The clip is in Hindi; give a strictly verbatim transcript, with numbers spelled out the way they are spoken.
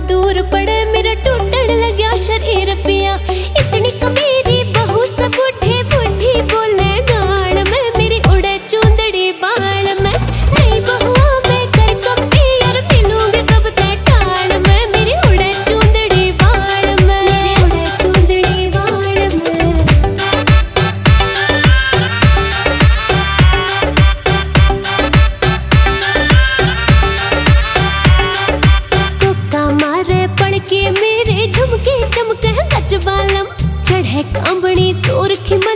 दूर पड़े मेरा टूटन लग्या शरीर पिया। इतनी कमीरी बहू से बूढ़ी बूढ़ी बोले गाल में, मेरी उड़े चूंदड़ी बाल में। नई बहुओं में कर कंपेयर मिलूंगी सब ते टाल में, मेरी उड़े चूंदड़ी बाल में, मेरी उड़े चूंदड़ी बाल में। तुक्का मारे पड़के मेरे झुमके चमके गज बालम, चढ़े कांबड़ी सोरखी